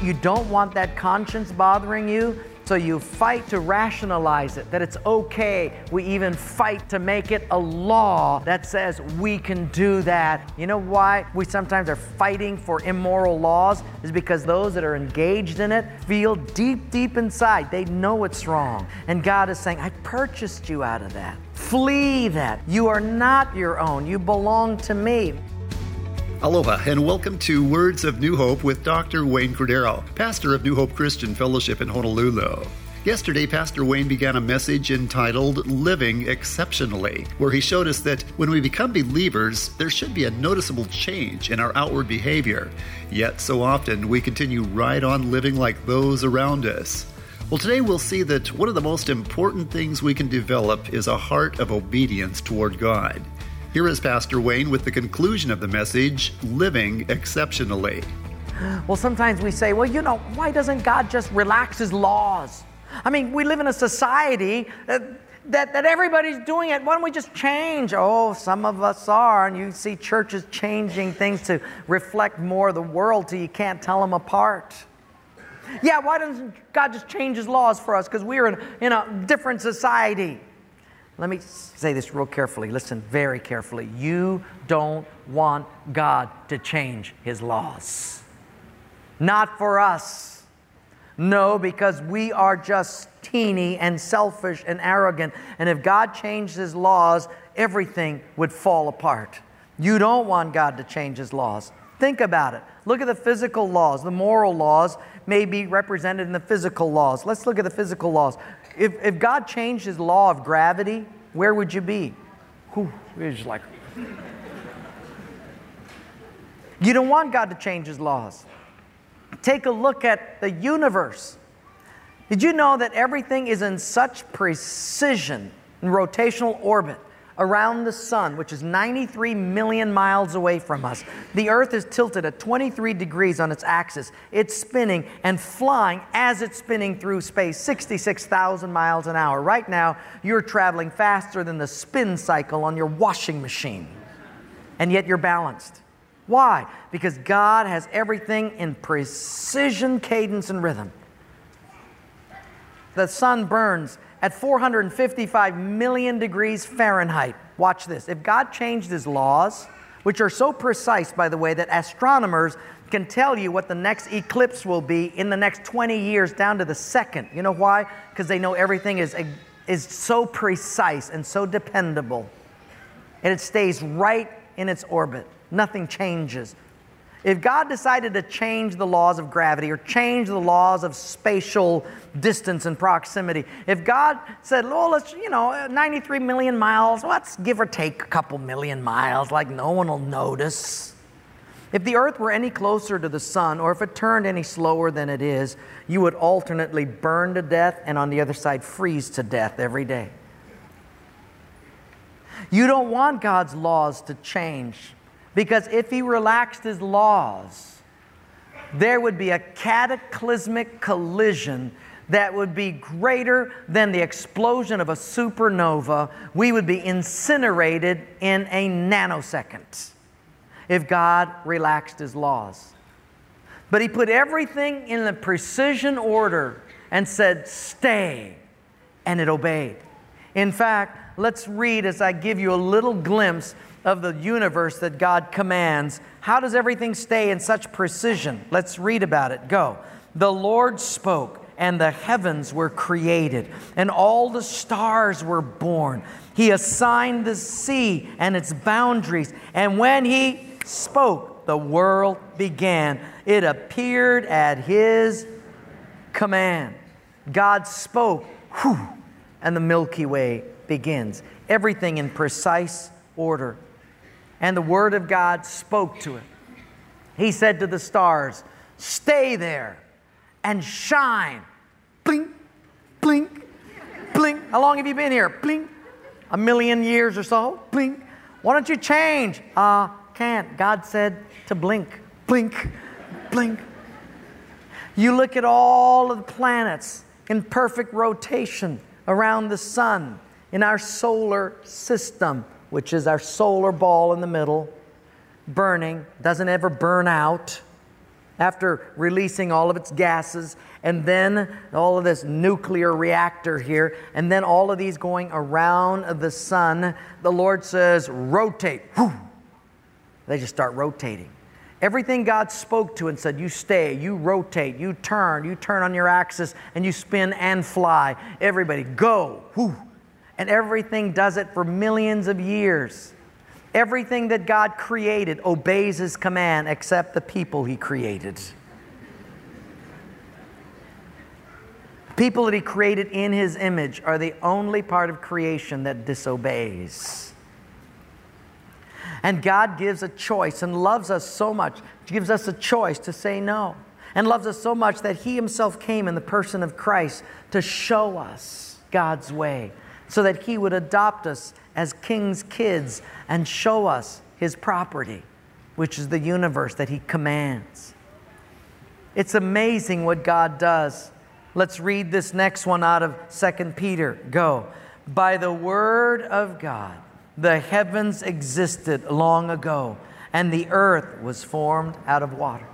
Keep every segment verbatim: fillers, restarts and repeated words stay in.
You don't want that conscience bothering you, so you fight to rationalize it, that it's okay. We even fight to make it a law that says we can do that. You know why we sometimes are fighting for immoral laws? Is because those that are engaged in it feel deep, deep inside, they know it's wrong. And God is saying, I purchased you out of that. Flee that. You are not your own. You belong to me. Aloha and welcome to Words of New Hope with Doctor Wayne Cordeiro, pastor of New Hope Christian Fellowship in Honolulu. Yesterday, Pastor Wayne began a message entitled Living Exceptionally, where he showed us that when we become believers, there should be a noticeable change in our outward behavior. Yet so often we continue right on living like those around us. Well, today we'll see that one of the most important things we can develop is a heart of obedience toward God. Here is Pastor Wayne with the conclusion of the message, Living Exceptionally. Well, sometimes we say, well, you know, why doesn't God just relax His laws? I mean, we live in a society that, that, that everybody's doing it. Why don't we just change? Oh, some of us are, and you see churches changing things to reflect more of the world till you can't tell them apart. Yeah, why doesn't God just change His laws for us? Because we're in, in a different society. Let me say this real carefully. Listen very carefully. You don't want God to change His laws. Not for us. No, because we are just teeny and selfish and arrogant. And if God changed His laws, everything would fall apart. You don't want God to change His laws. Think about it. Look at the physical laws. The moral laws may be represented in the physical laws. Let's look at the physical laws. If, if God changed His law of gravity, where would you be? Whew, you're just like... You don't want God to change His laws. Take a look at the universe. Did you know that everything is in such precision in rotational orbit around the sun, which is ninety-three million miles away from us? The Earth is tilted at twenty-three degrees on its axis. It's spinning and flying as it's spinning through space, sixty-six thousand miles an hour. Right now, you're traveling faster than the spin cycle on your washing machine. And yet you're balanced. Why? Because God has everything in precision, cadence, and rhythm. The sun burns at four hundred fifty-five million degrees Fahrenheit. Watch this. If God changed His laws, which are so precise, by the way, that astronomers can tell you what the next eclipse will be in the next twenty years down to the second. You know why? Because they know everything is, is so precise and so dependable. And it stays right in its orbit. Nothing changes. If God decided to change the laws of gravity or change the laws of spatial distance and proximity, if God said, oh, let's, you know, ninety-three million miles, let's give or take a couple million miles, like no one will notice. If the earth were any closer to the sun, or if it turned any slower than it is, you would alternately burn to death and on the other side freeze to death every day. You don't want God's laws to change. Because if He relaxed His laws, there would be a cataclysmic collision that would be greater than the explosion of a supernova. We would be incinerated in a nanosecond if God relaxed His laws. But He put everything in the precision order and said, stay, and it obeyed. In fact, let's read as I give you a little glimpse of the universe that God commands. How does everything stay in such precision? Let's read about it. Go. The Lord spoke, and the heavens were created, and all the stars were born. He assigned the sea and its boundaries, and when He spoke, the world began. It appeared at His command. God spoke, whew, and the Milky Way begins. Everything in precise order. And the Word of God spoke to it. He said to the stars, stay there and shine. Blink, blink, blink. How long have you been here? Blink. A million years or so? Blink. Why don't you change? Uh, can't. God said to blink. Blink, blink. You look at all of the planets in perfect rotation around the sun in our solar system, which is our solar ball in the middle, burning, doesn't ever burn out. after releasing all of its gases, and then all of this nuclear reactor here, and then all of these going around the sun, the Lord says, rotate. Whew. They just start rotating. Everything God spoke to and said, you stay, you rotate, you turn, you turn on your axis, and you spin and fly. Everybody, go. Whew. And everything does it for millions of years. Everything that God created obeys His command except the people He created. People that He created in His image are the only part of creation that disobeys. And God gives a choice and loves us so much, gives us a choice to say no. And loves us so much that He Himself came in the person of Christ to show us God's way, so that He would adopt us as King's kids and show us His property, which is the universe that He commands. It's amazing what God does. Let's read this next one out of Second Peter. Go. By the word of God, the heavens existed long ago, and the earth was formed out of water.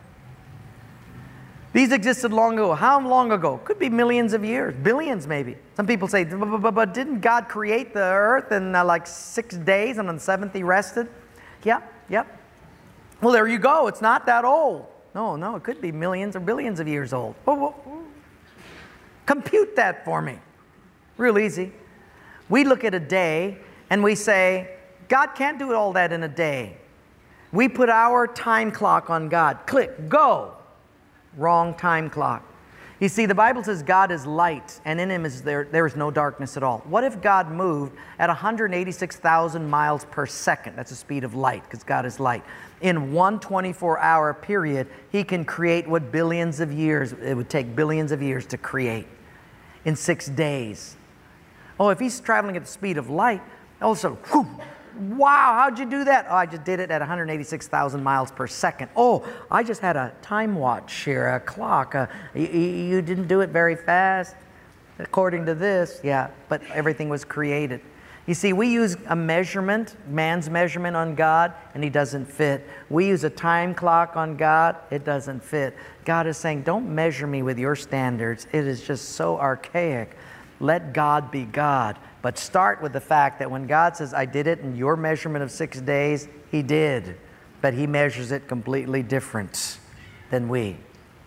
These existed long ago. How long ago? Could be millions of years, billions maybe. Some people say, but didn't God create the earth in uh, like six days and on the seventh He rested? Yeah, yep. Well, there you go. It's not that old. No, no, it could be millions or billions of years old. Oh, oh, oh. Compute that for me. Real easy. We look at a day and we say, God can't do all that in a day. We put our time clock on God. Click, go. Wrong time clock. You see, the Bible says God is light, and in Him is there, there is no darkness at all. What if God moved at one hundred eighty-six thousand miles per second? That's the speed of light, because God is light. In one twenty-four hour period, He can create what billions of years, it would take billions of years to create in six days. Oh, if He's traveling at the speed of light, also, whew, wow, how'd you do that? Oh, I just did it at one hundred eighty-six thousand miles per second. Oh, I just had a time watch here, a clock. Uh, you, you didn't do it very fast, according to this. Yeah, but everything was created. You see, we use a measurement, man's measurement on God, and He doesn't fit. We use a time clock on God, it doesn't fit. God is saying, don't measure me with your standards. It is just so archaic. Let God be God. But start with the fact that when God says, I did it in your measurement of six days, He did. But He measures it completely different than we.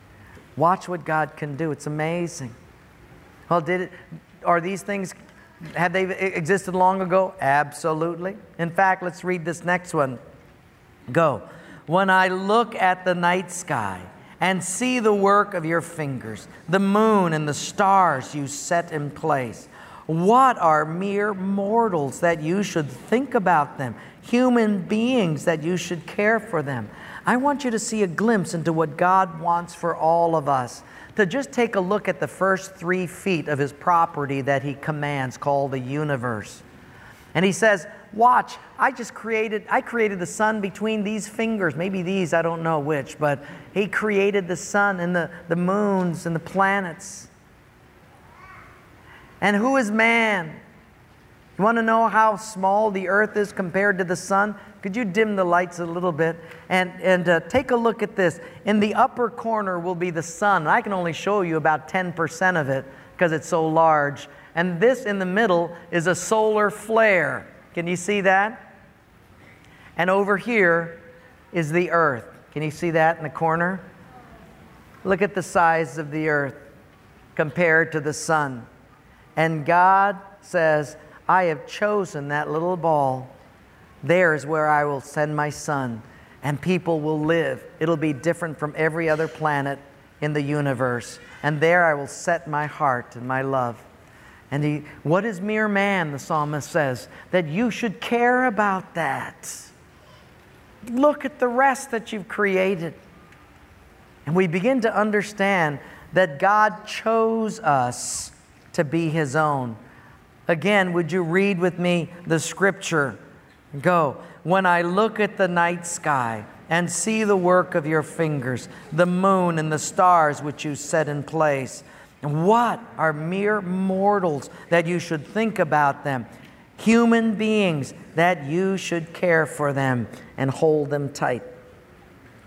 Watch what God can do. It's amazing. Well, did it, are these things, have they existed long ago? Absolutely. In fact, let's read this next one. Go. When I look at the night sky and see the work of your fingers, the moon and the stars you set in place, what are mere mortals that you should think about them? Human beings that you should care for them. I want you to see a glimpse into what God wants for all of us. To just take a look at the first three feet of His property that He commands, called the universe. And He says, watch, I just created, I created the sun between these fingers. Maybe these, I don't know which, but He created the sun and the, the moons and the planets. And who is man? You want to know how small the earth is compared to the sun? Could you dim the lights a little bit? And, and uh, take a look at this. In the upper corner will be the sun. I can only show you about ten percent of it because it's so large. And this in the middle is a solar flare. Can you see that? And over here is the earth. Can you see that in the corner? Look at the size of the earth compared to the sun. And God says, I have chosen that little ball. There is where I will send my son, and people will live. It'll be different from every other planet in the universe. And there I will set my heart and my love. And he, what is mere man, the psalmist says, that you should care about that. Look at the rest that you've created. And we begin to understand that God chose us to be His own. Again, would you read with me the scripture? Go. When I look at the night sky and see the work of your fingers, the moon and the stars which you set in place, what are mere mortals that you should think about them? Human beings that you should care for them and hold them tight.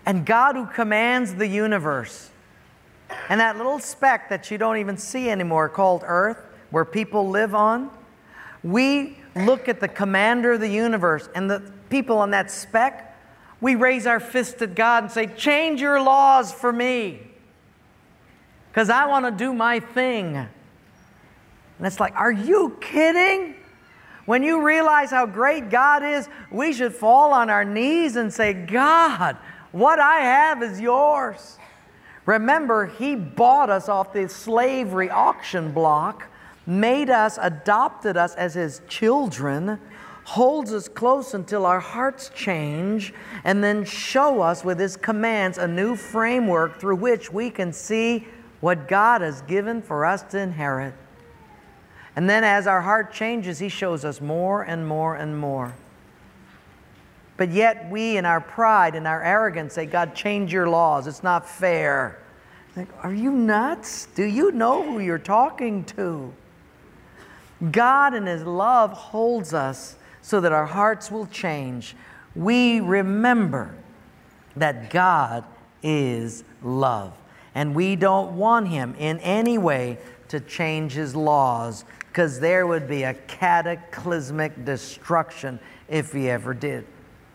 And God who commands the universe, and that little speck that you don't even see anymore called Earth, where people live on, we look at the commander of the universe and the people on that speck, we raise our fist at God and say, change your laws for me, because I want to do my thing. And it's like, are you kidding? When you realize how great God is, we should fall on our knees and say, God, what I have is yours. Remember, He bought us off the slavery auction block, made us, adopted us as His children, holds us close until our hearts change, and then show us with His commands a new framework through which we can see what God has given for us to inherit. And then as our heart changes, He shows us more and more and more. But yet we, in our pride and our arrogance, say, God, change your laws. It's not fair. Like, are you nuts? Do you know who you're talking to? God in His love holds us so that our hearts will change. We remember that God is love. And we don't want Him in any way to change His laws, because there would be a cataclysmic destruction if He ever did.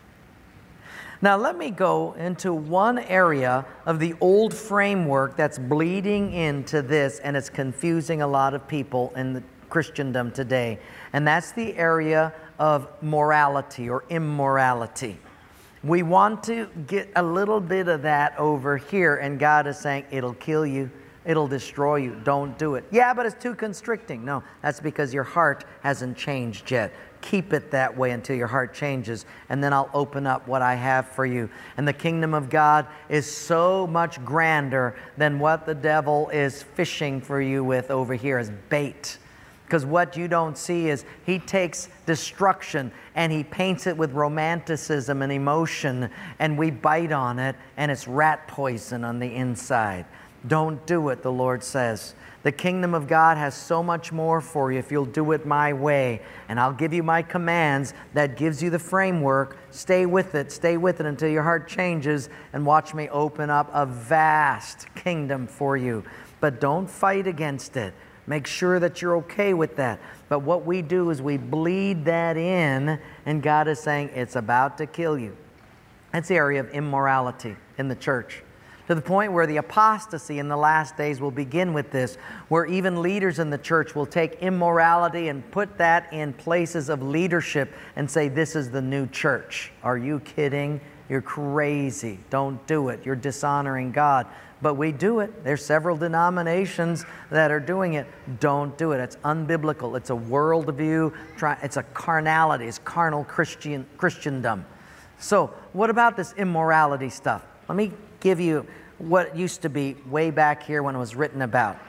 Now let me go into one area of the old framework that's bleeding into this, and it's confusing a lot of people in the Christendom today. And that's the area of morality or immorality. We want to get a little bit of that over here, and God is saying, it'll kill you. It'll destroy you. Don't do it. Yeah, but it's too constricting. No, that's because your heart hasn't changed yet. Keep it that way until your heart changes, and then I'll open up what I have for you. And the kingdom of God is so much grander than what the devil is fishing for you with over here as bait. Because what you don't see is he takes destruction and he paints it with romanticism and emotion, and we bite on it, and it's rat poison on the inside. Don't do it, the Lord says. The kingdom of God has so much more for you if you'll do it my way. And I'll give you my commands that gives you the framework. Stay with it. Stay with it until your heart changes, and watch me open up a vast kingdom for you. But don't fight against it. Make sure that you're okay with that. But what we do is we bleed that in, and God is saying it's about to kill you. That's the area of immorality in the church. To the point where the apostasy in the last days will begin with this, where even leaders in the church will take immorality and put that in places of leadership and say, this is the new church. Are you kidding? You're crazy. Don't do it. You're dishonoring God. But we do it. There's several denominations that are doing it. Don't do it. It's unbiblical. It's a worldview. It's a carnality. It's carnal Christian Christendom. So what about this immorality stuff? Let me give you what used to be way back here when it was written about.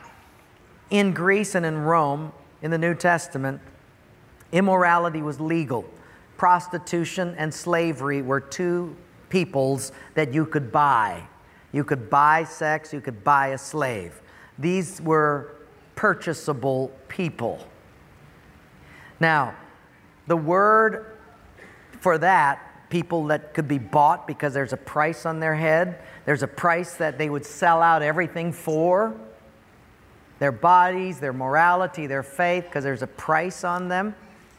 In Greece and in Rome, in the New Testament, immorality was legal. Prostitution and slavery were two peoples that you could buy. You could buy sex, you could buy a slave. These were purchasable people. Now, the word for that, people that could be bought because there's a price on their head, there's a price that they would sell out everything for, their bodies, their morality, their faith, because there's a price on them.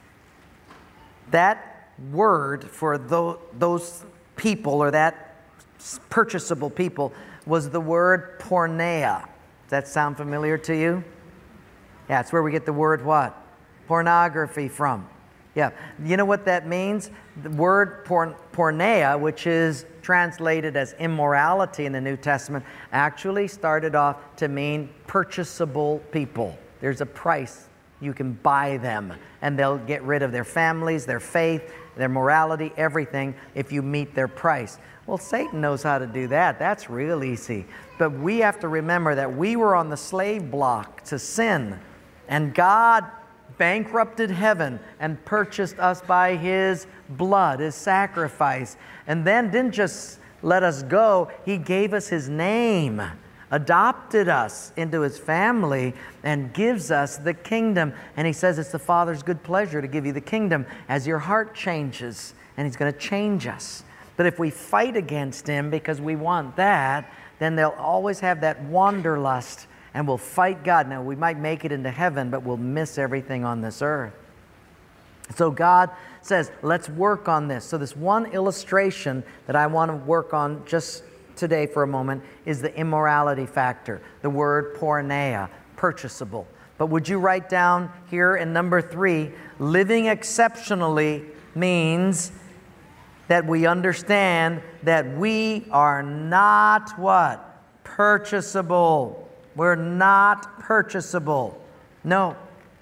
That word for those people, or that purchasable people, was the word porneia. Does that sound familiar to you? Yeah, it's where we get the word what? Pornography from. Yeah, you know what that means? The word porn, porneia, which is translated as immorality in the New Testament, actually started off to mean purchasable people. There's a price. You can buy them, and they'll get rid of their families, their faith, their morality, everything, if you meet their price. Well, Satan knows how to do that. That's real easy. But we have to remember that we were on the slave block to sin, and God bankrupted heaven and purchased us by His blood, His sacrifice, and then didn't just let us go. He gave us His name, adopted us into His family, and gives us the kingdom. And He says it's the Father's good pleasure to give you the kingdom as your heart changes, and He's going to change us. But if we fight against Him because we want that, then they'll always have that wanderlust, and we'll fight God. Now, we might make it into heaven, but we'll miss everything on this earth. So God says, let's work on this. So this one illustration that I want to work on just today for a moment is the immorality factor, the word porneia, purchasable. But would you write down here in number three, living exceptionally means that we understand that we are not what? Purchasable. We're not purchasable. No.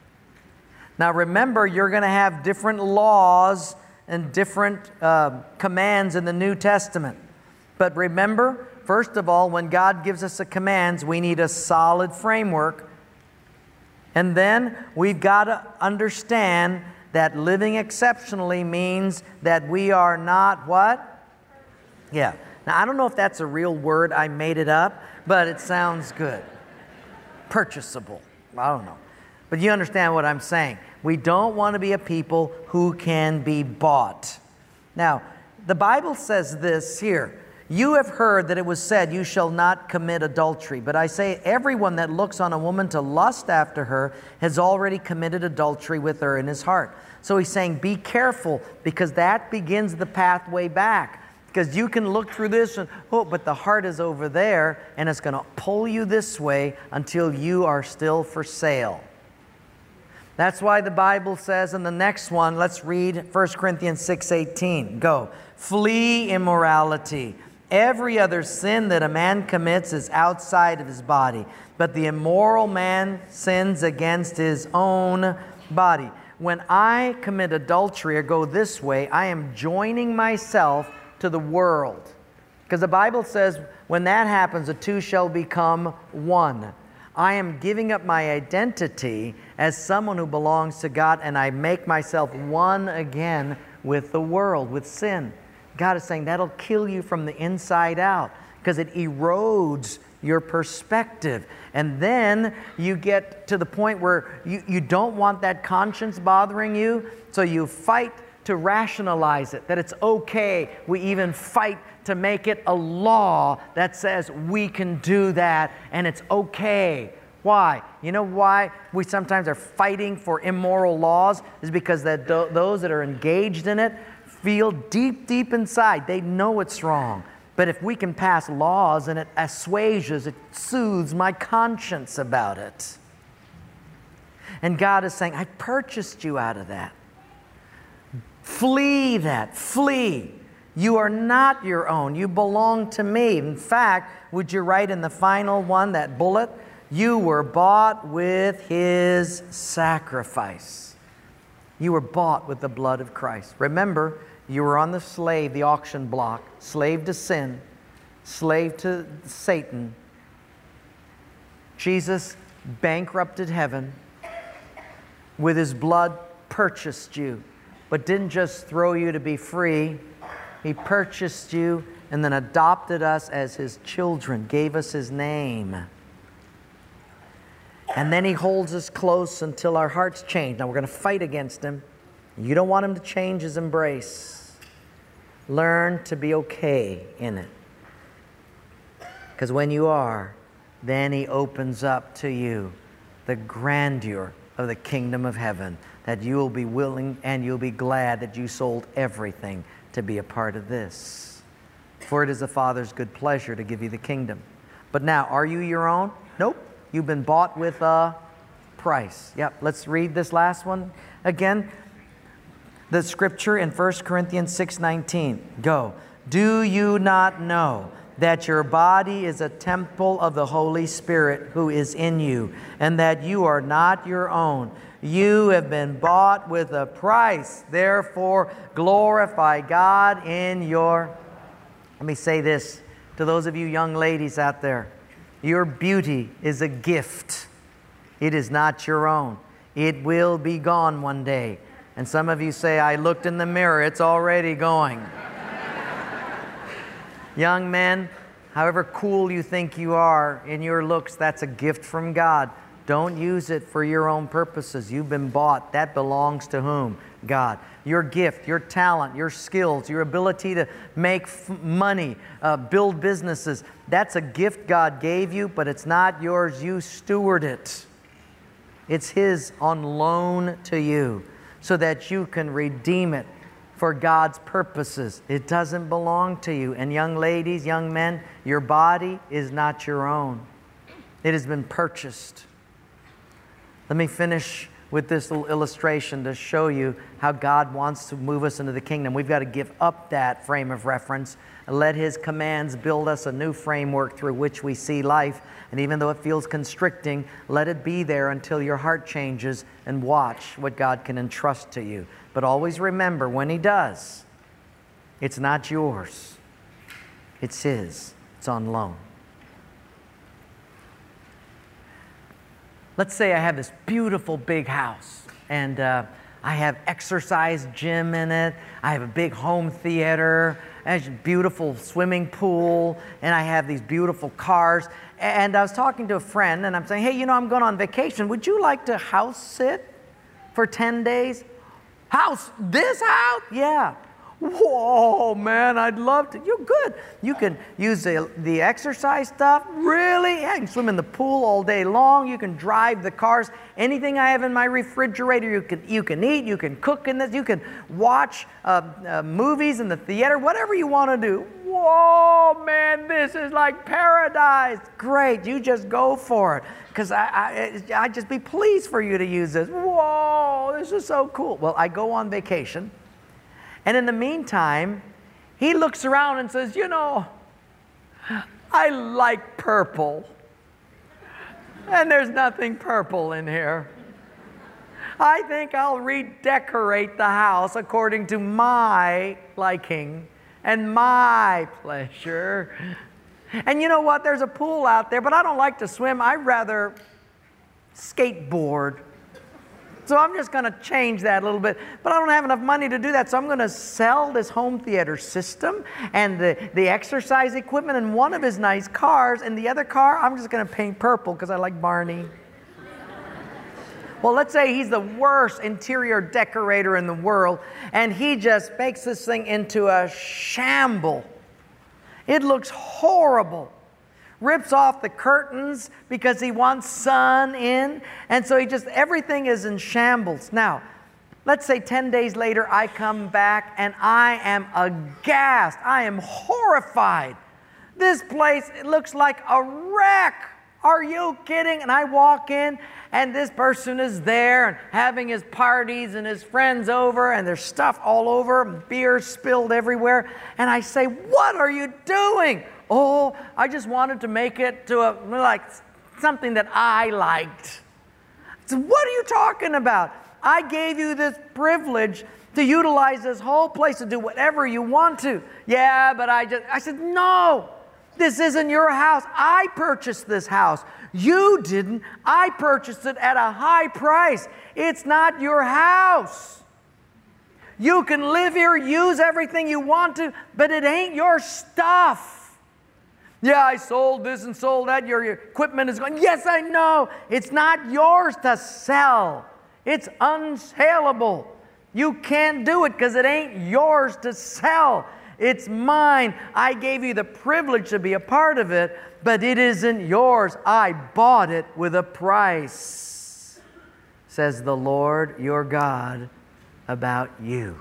Now remember, you're going to have different laws and different uh, commands in the New Testament. But remember, first of all, when God gives us a commands, we need a solid framework. And then we've got to understand that living exceptionally means that we are not what? Yeah. Now, I don't know if that's a real word. I made it up, but it sounds good. Purchasable. I don't know. But you understand what I'm saying. We don't want to be a people who can be bought. Now, the Bible says this here. You have heard that it was said, you shall not commit adultery. But I say, everyone that looks on a woman to lust after her has already committed adultery with her in his heart. So he's saying, be careful, because that begins the pathway back. Because you can look through this and, oh, but the heart is over there, and it's going to pull you this way until you are still for sale. That's why the Bible says in the next one, let's read First Corinthians six eighteen. Go. Flee immorality. Every other sin that a man commits is outside of his body, but the immoral man sins against his own body. When I commit adultery or go this way, I am joining myself to the world. Because the Bible says when that happens, the two shall become one. I am giving up my identity as someone who belongs to God, and I make myself one again with the world, with sin. God is saying that'll kill you from the inside out, because it erodes your perspective. And then you get to the point where you, you don't want that conscience bothering you, so you fight to rationalize it, that it's okay. We even fight to make it a law that says we can do that and it's okay. Why? You know why we sometimes are fighting for immoral laws? Is because that th- those that are engaged in it feel deep, deep inside, they know it's wrong. But if we can pass laws and it assuages, it soothes my conscience about it. And God is saying, I purchased you out of that. Flee that. Flee. You are not your own. You belong to me. In fact, would you write in the final one, that bullet? You were bought with His sacrifice. You were bought with the blood of Christ. Remember, you were on the slave, the auction block, slave to sin, slave to Satan. Jesus bankrupted heaven. With His blood purchased you, but didn't just throw you to be free. He purchased you and then adopted us as His children, gave us His name. And then He holds us close until our hearts change. Now we're going to fight against Him. You don't want Him to change His embrace. Learn to be okay in it. Because when you are, then He opens up to you the grandeur of the kingdom of heaven, that you will be willing and you'll be glad that you sold everything to be a part of this. For it is the Father's good pleasure to give you the kingdom. But now, are you your own? Nope. You've been bought with a price. Yep, let's read this last one again. The scripture in First Corinthians six nineteen. Go. Do you not know that your body is a temple of the Holy Spirit who is in you, and that you are not your own? You have been bought with a price. Therefore, glorify God in your... Let me say this to those of you young ladies out there. Your beauty is a gift. It is not your own. It will be gone one day. And some of you say, I looked in the mirror, it's already going. Young men, however cool you think you are in your looks, that's a gift from God. Don't use it for your own purposes. You've been bought. That belongs to whom? God. Your gift, your talent, your skills, your ability to make f- money, uh, build businesses, that's a gift God gave you, but it's not yours. You steward it. It's His on loan to you so that you can redeem it for God's purposes. It doesn't belong to you. And young ladies, young men, your body is not your own. It has been purchased. Let me finish with this little illustration to show you how God wants to move us into the kingdom. We've got to give up that frame of reference and let His commands build us a new framework through which we see life. And even though it feels constricting, let it be there until your heart changes, and watch what God can entrust to you. But always remember, when He does, it's not yours. It's His. It's on loan. Let's say I have this beautiful big house, and uh, I have exercise gym in it. I have a big home theater, and a beautiful swimming pool, and I have these beautiful cars. And I was talking to a friend, and I'm saying, hey, you know, I'm going on vacation. Would you like to house sit for ten days? House? This house? Yeah. Whoa, man, I'd love to. You're good. You can use the, the exercise stuff. Really? Yeah, you can swim in the pool all day long. You can drive the cars. Anything I have in my refrigerator, you can, you can eat. You can cook in this. You can watch uh, uh, movies in the theater. Whatever you want to do. Whoa, man, this is like paradise. Great. You just go for it. Because I, I, I'd just be pleased for you to use this. Whoa, this is so cool. Well, I go on vacation. And in the meantime, he looks around and says, you know, I like purple. And there's nothing purple in here. I think I'll redecorate the house according to my liking and my pleasure. And you know what? There's a pool out there, but I don't like to swim. I'd rather skateboard. So I'm just going to change that a little bit. But I don't have enough money to do that, so I'm going to sell this home theater system and the, the exercise equipment and one of his nice cars, and the other car I'm just going to paint purple because I like Barney. Well, let's say he's the worst interior decorator in the world, and he just makes this thing into a shamble. It looks horrible. Rips off the curtains because he wants sun in. And so he just, everything is in shambles. Now, let's say ten days later I come back and I am aghast. I am horrified. This place, it looks like a wreck. Are you kidding? And I walk in and this person is there and having his parties and his friends over, and there's stuff all over, beer spilled everywhere. And I say, what are you doing? Oh, I just wanted to make it to a, like something that I liked. So what are you talking about? I gave you this privilege to utilize this whole place to do whatever you want to. Yeah, but I just, I said, no, this isn't your house. I purchased this house. You didn't. I purchased it at a high price. It's not your house. You can live here, use everything you want to, but it ain't your stuff. Yeah, I sold this and sold that. Your, your equipment is going. Yes, I know. It's not yours to sell. It's unsaleable. You can't do it because it ain't yours to sell. It's mine. I gave you the privilege to be a part of it, but it isn't yours. I bought it with a price, says the Lord your God about you.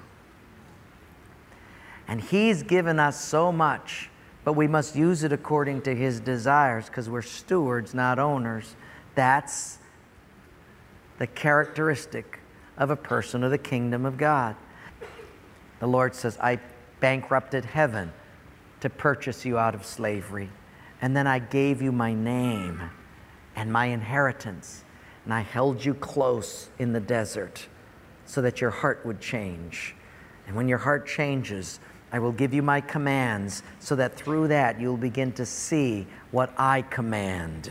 And He's given us so much, but we must use it according to His desires because we're stewards, not owners. That's the characteristic of a person of the kingdom of God. The Lord says, I bankrupted heaven to purchase you out of slavery. And then I gave you my name and my inheritance. And I held you close in the desert so that your heart would change. And when your heart changes, I will give you my commands so that through that you'll begin to see what I command.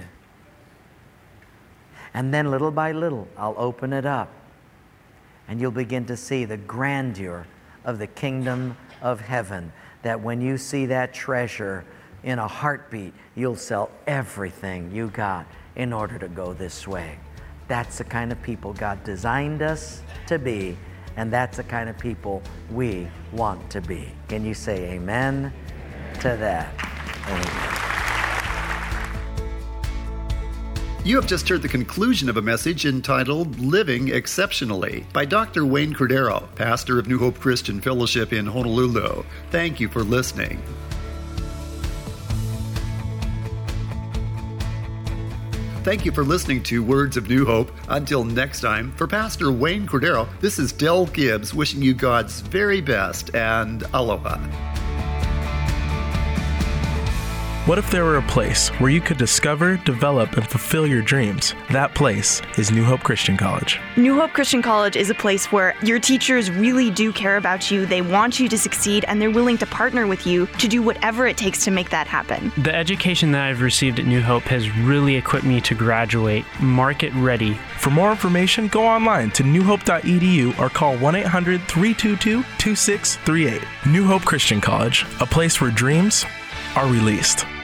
And then little by little, I'll open it up. And you'll begin to see the grandeur of the kingdom of heaven. That when you see that treasure in a heartbeat, you'll sell everything you got in order to go this way. That's the kind of people God designed us to be, and that's the kind of people we want to be. Can you say amen to that? Amen. You have just heard the conclusion of a message entitled Living Exceptionally by Doctor Wayne Cordeiro, pastor of New Hope Christian Fellowship in Honolulu. Thank you for listening. Thank you for listening to Words of New Hope. Until next time, for Pastor Wayne Cordeiro, this is Del Gibbs wishing you God's very best and aloha. What if there were a place where you could discover, develop, and fulfill your dreams? That place is New Hope Christian College. New Hope Christian College is a place where your teachers really do care about you, they want you to succeed, and they're willing to partner with you to do whatever it takes to make that happen. The education that I've received at New Hope has really equipped me to graduate market ready. For more information, go online to new hope dot e d u or call one eight hundred, three two two, two six three eight. New Hope Christian College, a place where dreams are released.